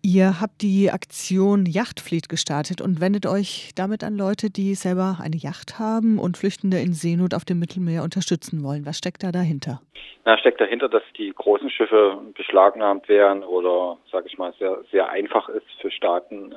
Ihr habt die Aktion Yachtfleet gestartet und wendet euch damit an Leute, die selber eine Yacht haben und Flüchtende in Seenot auf dem Mittelmeer unterstützen wollen. Was steckt da dahinter? Da steckt dahinter, dass die großen Schiffe beschlagnahmt werden oder, sage ich mal, sehr, sehr einfach ist für Staaten,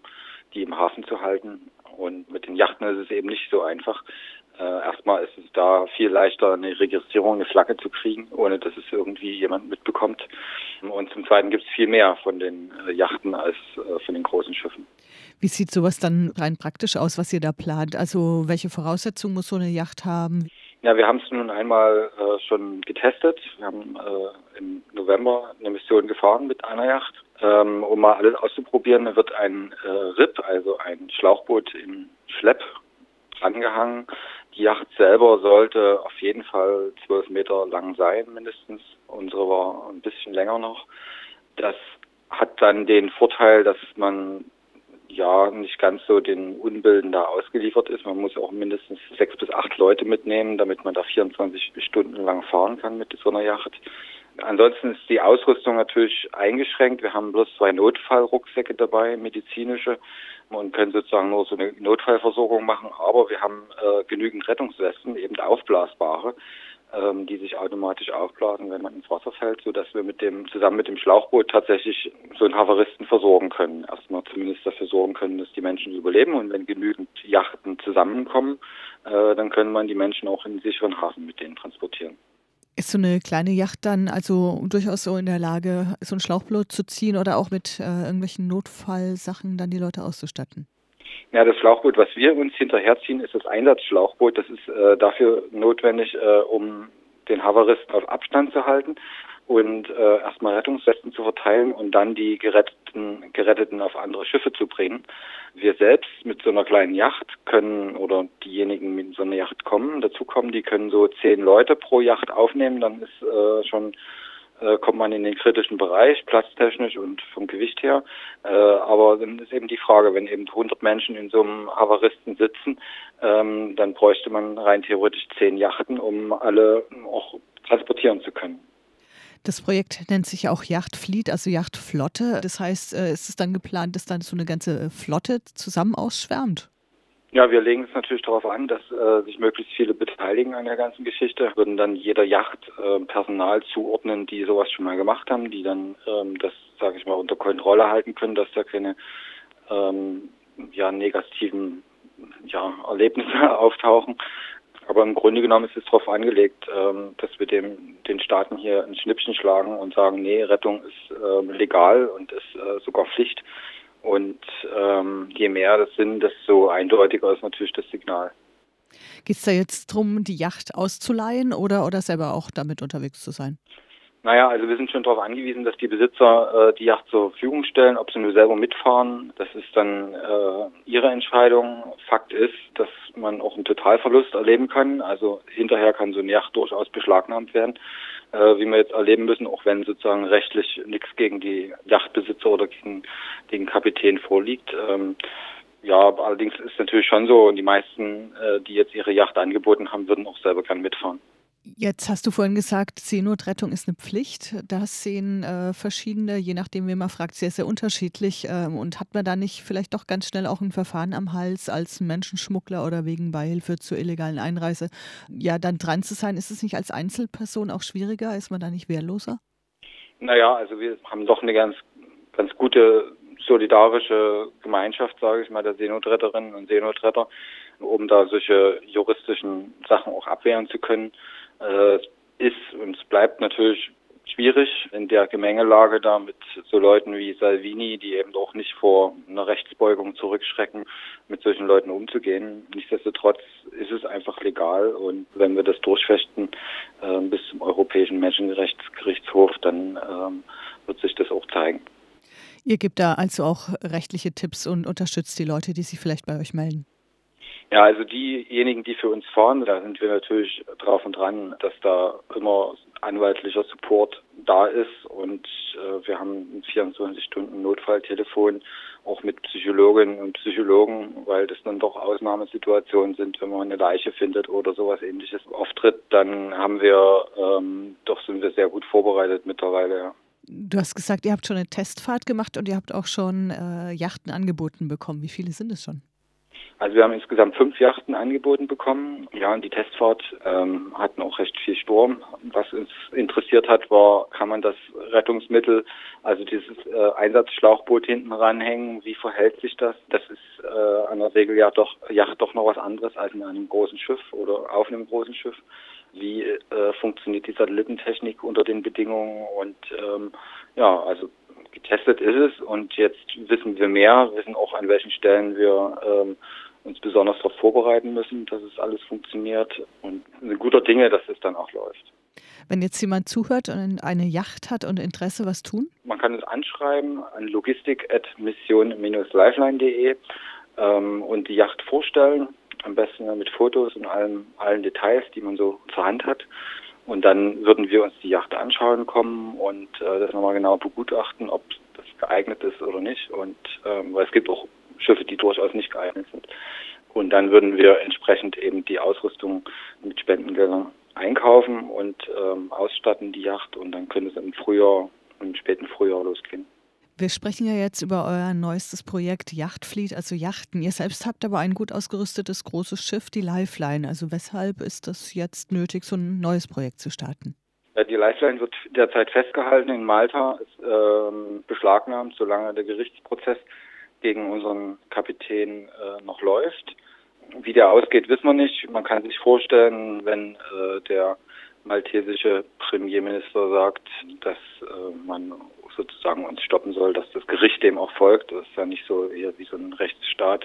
die im Hafen zu halten. Und mit den Yachten ist es eben nicht so einfach. Erstmal ist es da viel leichter, eine Registrierung, eine Flagge zu kriegen, ohne dass es irgendwie jemand mitbekommt. Und zum Zweiten gibt es viel mehr von den Yachten als von den großen Schiffen. Wie sieht sowas dann rein praktisch aus, was ihr da plant? Also welche Voraussetzungen muss so eine Yacht haben? Ja, wir haben es nun einmal schon getestet. Wir haben im November eine Mission gefahren mit einer Yacht. Um mal alles auszuprobieren, da wird ein RIP, also ein Schlauchboot im Schlepp, angehangen. Die Yacht selber sollte auf jeden Fall 12 Meter lang sein, mindestens. Unsere war ein bisschen länger noch. Das hat dann den Vorteil, dass man ja nicht ganz so den Unbilden da ausgeliefert ist. Man muss auch mindestens 6 bis 8 Leute mitnehmen, damit man da 24 Stunden lang fahren kann mit so einer Yacht. Ansonsten ist die Ausrüstung natürlich eingeschränkt. Wir haben bloß 2 Notfallrucksäcke dabei, medizinische, und können sozusagen nur so eine Notfallversorgung machen. Aber wir haben genügend Rettungswesten, eben aufblasbare, die sich automatisch aufblasen, wenn man ins Wasser fällt, sodass wir zusammen mit dem Schlauchboot tatsächlich so einen Havaristen versorgen können. Erstmal zumindest dafür sorgen können, dass die Menschen überleben, und wenn genügend Yachten zusammenkommen, dann können man die Menschen auch in einen sicheren Hafen mit denen transportieren. Ist so eine kleine Yacht dann also durchaus so in der Lage, so ein Schlauchboot zu ziehen oder auch mit irgendwelchen Notfallsachen dann die Leute auszustatten? Ja, das Schlauchboot, was wir uns hinterherziehen, ist das Einsatzschlauchboot. Das ist dafür notwendig, um den Havaristen auf Abstand zu halten und erstmal Rettungswesten zu verteilen und dann die Geretteten auf andere Schiffe zu bringen. Wir selbst mit so einer kleinen Yacht können, oder diejenigen mit so einer Yacht dazukommen, die können so 10 Leute pro Yacht aufnehmen. Dann ist kommt man in den kritischen Bereich, platztechnisch und vom Gewicht her. Aber dann ist eben die Frage, wenn eben 100 Menschen in so einem Havaristen sitzen, dann bräuchte man rein theoretisch 10 Yachten, um alle auch transportieren zu können. Das Projekt nennt sich ja auch Yachtfleet, also Yachtflotte. Das heißt, ist es dann geplant, dass dann so eine ganze Flotte zusammen ausschwärmt? Ja, wir legen es natürlich darauf an, dass sich möglichst viele beteiligen an der ganzen Geschichte. Würden dann jeder Yacht Personal zuordnen, die sowas schon mal gemacht haben, die dann das, sage ich mal, unter Kontrolle halten können, dass da keine negativen Erlebnisse auftauchen. Aber im Grunde genommen ist es darauf angelegt, dass wir den Staaten hier ein Schnippchen schlagen und sagen, nee, Rettung ist legal und ist sogar Pflicht. Und je mehr das sind, desto eindeutiger ist natürlich das Signal. Geht es da jetzt darum, die Yacht auszuleihen oder selber auch damit unterwegs zu sein? Naja, also wir sind schon darauf angewiesen, dass die Besitzer die Yacht zur Verfügung stellen, ob sie nur selber mitfahren. Das ist dann ihre Entscheidung. Fakt ist, dass man auch einen Totalverlust erleben kann. Also hinterher kann so eine Yacht durchaus beschlagnahmt werden, wie wir jetzt erleben müssen, auch wenn sozusagen rechtlich nichts gegen die Yachtbesitzer oder gegen den Kapitän vorliegt. Allerdings ist es natürlich schon so, und die meisten, die jetzt ihre Yacht angeboten haben, würden auch selber gern mitfahren. Jetzt hast du vorhin gesagt, Seenotrettung ist eine Pflicht. Das sehen verschiedene, je nachdem, wen man fragt, sehr, sehr unterschiedlich. Und hat man da nicht vielleicht doch ganz schnell auch ein Verfahren am Hals als Menschenschmuggler oder wegen Beihilfe zur illegalen Einreise? Ja, dann dran zu sein, ist es nicht als Einzelperson auch schwieriger? Ist man da nicht wehrloser? Naja, also wir haben doch eine ganz gute solidarische Gemeinschaft, sage ich mal, der Seenotretterinnen und Seenotretter, um da solche juristischen Sachen auch abwehren zu können. Es ist und es bleibt natürlich schwierig in der Gemengelage da mit so Leuten wie Salvini, die eben auch nicht vor einer Rechtsbeugung zurückschrecken, mit solchen Leuten umzugehen. Nichtsdestotrotz ist es einfach legal, und wenn wir das durchfechten bis zum Europäischen Menschenrechtsgerichtshof, dann wird sich das auch zeigen. Ihr gebt da also auch rechtliche Tipps und unterstützt die Leute, die sich vielleicht bei euch melden. Ja, also diejenigen, die für uns fahren, da sind wir natürlich drauf und dran, dass da immer anwaltlicher Support da ist, und wir haben ein 24-Stunden-Notfalltelefon, auch mit Psychologinnen und Psychologen, weil das dann doch Ausnahmesituationen sind, wenn man eine Leiche findet oder sowas Ähnliches auftritt, dann sind wir sehr gut vorbereitet mittlerweile, ja. Du hast gesagt, ihr habt schon eine Testfahrt gemacht und ihr habt auch schon Yachten angeboten bekommen. Wie viele sind es schon? Also wir haben insgesamt 5 Yachten angeboten bekommen. Ja, und die Testfahrt hatten auch recht viel Sturm. Was uns interessiert hat, war, kann man das Rettungsmittel, also dieses Einsatzschlauchboot hinten ranhängen? Wie verhält sich das? Das ist an der Regel ja doch Yacht doch noch was anderes als in einem großen Schiff oder auf einem großen Schiff. Wie funktioniert die Satellitentechnik unter den Bedingungen? Und ja, also getestet ist es und jetzt wissen wir mehr, wissen auch, an welchen Stellen wir uns besonders darauf vorbereiten müssen, dass es alles funktioniert und sind guter Dinge, dass es dann auch läuft. Wenn jetzt jemand zuhört und eine Yacht hat und Interesse, was tun? Man kann uns anschreiben an logistik@mission-lifeline.de und die Yacht vorstellen, am besten mit Fotos und allen Details, die man so zur Hand hat. Und dann würden wir uns die Yacht anschauen kommen und das nochmal genau begutachten, ob das geeignet ist oder nicht. Und weil es gibt auch Schiffe, die durchaus nicht geeignet sind. Und dann würden wir entsprechend eben die Ausrüstung mit Spendengeldern einkaufen und ausstatten, die Yacht. Und dann könnte es im späten Frühjahr losgehen. Wir sprechen ja jetzt über euer neuestes Projekt Yachtfleet, also Yachten. Ihr selbst habt aber ein gut ausgerüstetes großes Schiff, die Lifeline. Also weshalb ist das jetzt nötig, so ein neues Projekt zu starten? Ja, die Lifeline wird derzeit festgehalten in Malta, ist beschlagnahmt, solange der Gerichtsprozess gegen unseren Kapitän noch läuft. Wie der ausgeht, wissen wir nicht. Man kann sich vorstellen, wenn der maltesische Premierminister sagt, dass man sozusagen uns stoppen soll, dass das Gericht dem auch folgt. Das ist ja nicht so eher wie so ein Rechtsstaat,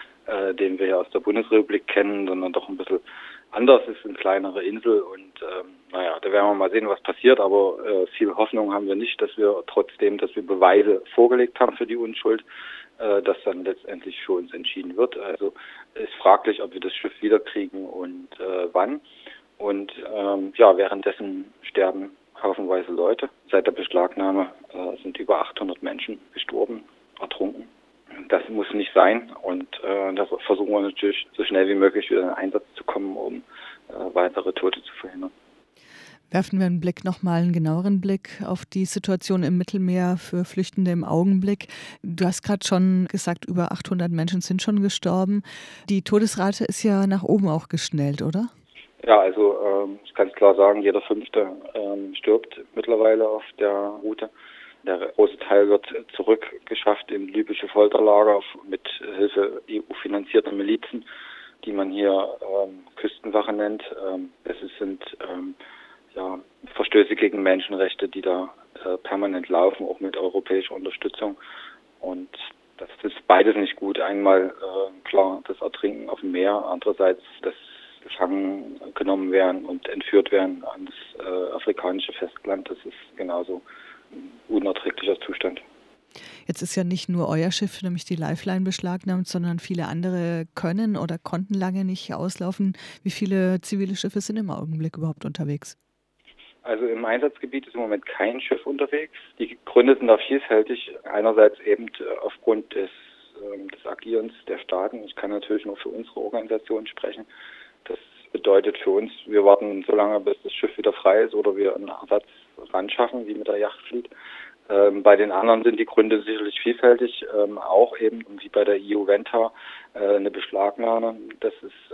den wir ja aus der Bundesrepublik kennen, sondern doch ein bisschen anders. Es ist eine kleinere Insel und naja, da werden wir mal sehen, was passiert, aber viel Hoffnung haben wir nicht, dass wir trotzdem, dass wir Beweise vorgelegt haben für die Unschuld, dass dann letztendlich für uns entschieden wird. Also ist fraglich, ob wir das Schiff wiederkriegen und wann. Und ja, währenddessen sterben haufenweise Leute. Seit der Beschlagnahme sind über 800 Menschen gestorben, ertrunken. Das muss nicht sein und da versuchen wir natürlich so schnell wie möglich wieder in den Einsatz zu kommen, um weitere Tote zu verhindern. Werfen wir einen genaueren Blick auf die Situation im Mittelmeer für Flüchtende im Augenblick. Du hast gerade schon gesagt, über 800 Menschen sind schon gestorben. Die Todesrate ist ja nach oben auch geschnellt, oder? Ja, also ich kann es klar sagen, jeder Fünfte stirbt mittlerweile auf der Route. Der große Teil wird zurückgeschafft in libysche Folterlager mit Hilfe EU-finanzierter Milizen, die man hier Küstenwache nennt. Es sind ja, Verstöße gegen Menschenrechte, die da permanent laufen, auch mit europäischer Unterstützung. Und das ist beides nicht gut. Einmal klar das Ertrinken auf dem Meer, andererseits das gefangen genommen werden und entführt werden ans afrikanische Festland. Das ist genauso ein unerträglicher Zustand. Jetzt ist ja nicht nur euer Schiff, nämlich die Lifeline, beschlagnahmt, sondern viele andere können oder konnten lange nicht auslaufen. Wie viele zivile Schiffe sind im Augenblick überhaupt unterwegs? Also im Einsatzgebiet ist im Moment kein Schiff unterwegs. Die Gründe sind da vielfältig. Einerseits eben aufgrund des Agierens der Staaten. Ich kann natürlich nur für unsere Organisation sprechen. Das bedeutet für uns, wir warten so lange, bis das Schiff wieder frei ist oder wir einen Ersatz ran schaffen, wie mit der Yachtfleet. Bei den anderen sind die Gründe sicherlich vielfältig, auch eben wie bei der EU Venta eine Beschlagnahme. Das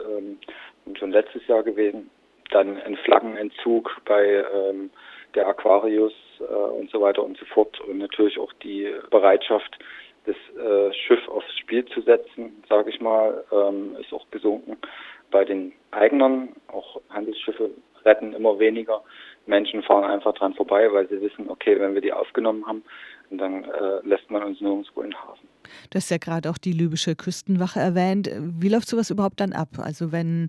ist schon letztes Jahr gewesen. Dann ein Flaggenentzug bei der Aquarius und so weiter und so fort. Und natürlich auch die Bereitschaft, das Schiff aufs Spiel zu setzen, sage ich mal, ist auch gesunken. Bei den Eignern, auch Handelsschiffe, retten immer weniger. Menschen fahren einfach dran vorbei, weil sie wissen, okay, wenn wir die aufgenommen haben, dann lässt man uns nirgendwo in den Hafen. Du hast ja gerade auch die libysche Küstenwache erwähnt. Wie läuft sowas überhaupt dann ab? Also wenn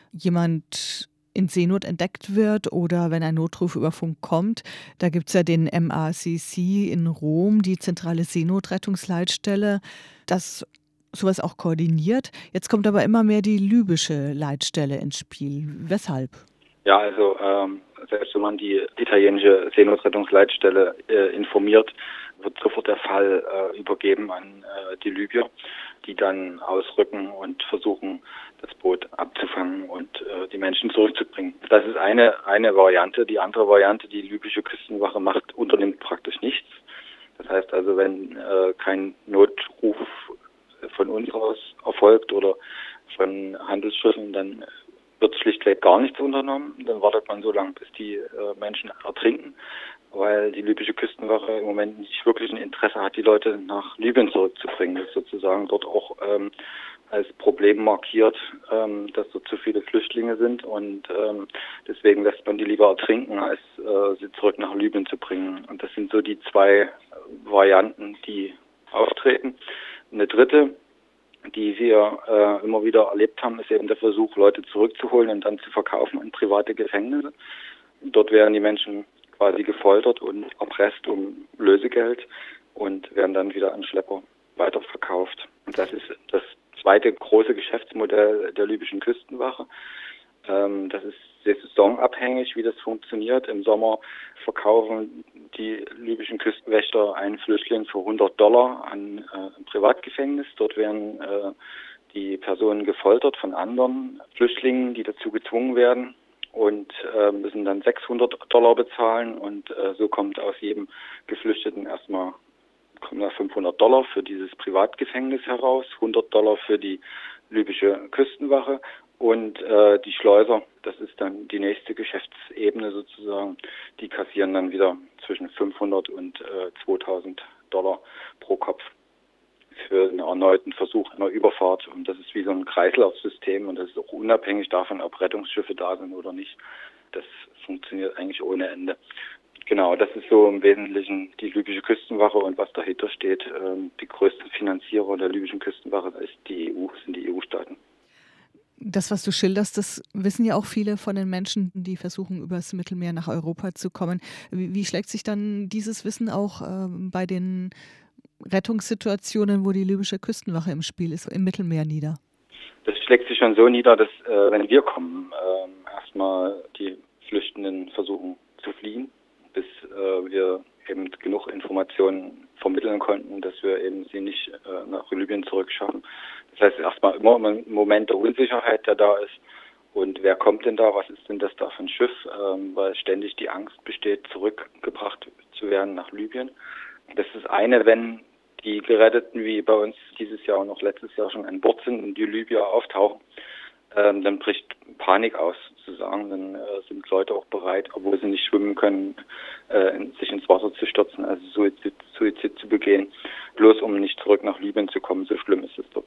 jemand in Seenot entdeckt wird oder wenn ein Notruf über Funk kommt, da gibt es ja den MACC in Rom, die zentrale Seenotrettungsleitstelle, das sowas auch koordiniert. Jetzt kommt aber immer mehr die libysche Leitstelle ins Spiel. Weshalb? Ja, also selbst wenn man die italienische Seenotrettungsleitstelle informiert, wird sofort der Fall übergeben an die Libyer, die dann ausrücken und versuchen, das Boot abzufangen und die Menschen zurückzubringen. Das ist eine Variante. Die andere Variante, die libysche Küstenwache macht, unternimmt praktisch nichts. Das heißt also, wenn kein Notruf von uns aus erfolgt oder von Handelsschiffen, dann wird schlichtweg gar nichts unternommen. Dann wartet man so lange, bis die Menschen ertrinken, weil die libysche Küstenwache im Moment nicht wirklich ein Interesse hat, die Leute nach Libyen zurückzubringen. Das ist sozusagen dort auch als Problem markiert, dass dort zu viele Flüchtlinge sind und deswegen lässt man die lieber ertrinken, als sie zurück nach Libyen zu bringen. Und das sind so die zwei Varianten, die auftreten. Eine dritte, die wir immer wieder erlebt haben, ist eben der Versuch, Leute zurückzuholen und dann zu verkaufen an private Gefängnisse. Dort werden die Menschen quasi gefoltert und erpresst um Lösegeld und werden dann wieder an Schlepper weiterverkauft. Und das ist das zweite große Geschäftsmodell der libyschen Küstenwache. Das ist sehr saisonabhängig, wie das funktioniert. Im Sommer verkaufen die libyschen Küstenwächter einen Flüchtling für $100 an ein Privatgefängnis. Dort werden die Personen gefoltert von anderen Flüchtlingen, die dazu gezwungen werden und müssen dann $600 bezahlen. Und so kommt aus jedem Geflüchteten erstmal $500 für dieses Privatgefängnis heraus, $100 für die libysche Küstenwache und die Schleuser, das ist dann die nächste Geschäftsebene sozusagen, die kassieren dann wieder zwischen $500 und $2.000 pro Kopf für einen erneuten Versuch einer Überfahrt. Und das ist wie so ein Kreislaufsystem und das ist auch unabhängig davon, ob Rettungsschiffe da sind oder nicht. Das funktioniert eigentlich ohne Ende. Genau, das ist so im Wesentlichen die libysche Küstenwache und was dahinter steht. Die größten Finanzierer der libyschen Küstenwache ist die EU, sind die EU-Staaten. Das, was du schilderst, das wissen ja auch viele von den Menschen, die versuchen, übers Mittelmeer nach Europa zu kommen. Wie schlägt sich dann dieses Wissen auch bei den Rettungssituationen, wo die libysche Küstenwache im Spiel ist, im Mittelmeer nieder? Das schlägt sich schon so nieder, dass wenn wir kommen, erstmal die Flüchtenden versuchen zu fliehen, bis wir eben genug Informationen vermitteln konnten, dass wir eben sie nicht nach Libyen zurückschaffen. Das heißt erstmal immer ein Moment der Unsicherheit, der da ist. Und wer kommt denn da? Was ist denn das da für ein Schiff? Weil ständig die Angst besteht, zurückgebracht zu werden nach Libyen. Das ist eine, wenn die Geretteten, wie bei uns dieses Jahr und auch letztes Jahr schon an Bord sind und die Libyer auftauchen, dann bricht Panik aus, sozusagen. Dann sind Leute auch bereit, obwohl sie nicht schwimmen können, sich ins Wasser zu stürzen, also Suizid zu begehen, bloß um nicht zurück nach Libyen zu kommen. So schlimm ist es dort.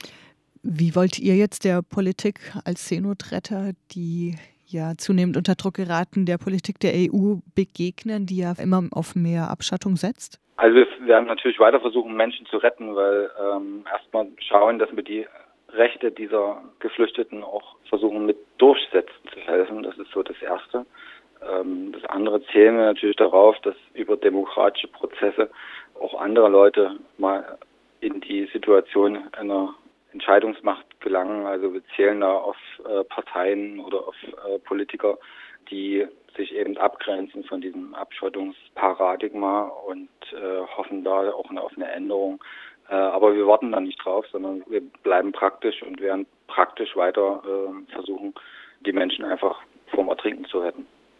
Wie wollt ihr jetzt der Politik als Seenotretter, die ja zunehmend unter Druck geraten, der Politik der EU begegnen, die ja immer auf mehr Abschattung setzt? Also wir werden natürlich weiter versuchen, Menschen zu retten, weil erstmal schauen, dass wir die Rechte dieser Geflüchteten auch versuchen mit durchsetzen zu helfen. Das ist so das Erste. Das andere zählen wir natürlich darauf, dass über demokratische Prozesse auch andere Leute mal in die Situation einer Entscheidungsmacht gelangen. Also wir zählen da auf Parteien oder auf Politiker, die sich eben abgrenzen von diesem Abschottungsparadigma und hoffen da auch auf eine Änderung. Aber wir warten da nicht drauf, sondern wir bleiben praktisch und werden praktisch weiter versuchen, die Menschen einfach vom Ertrinken zu retten.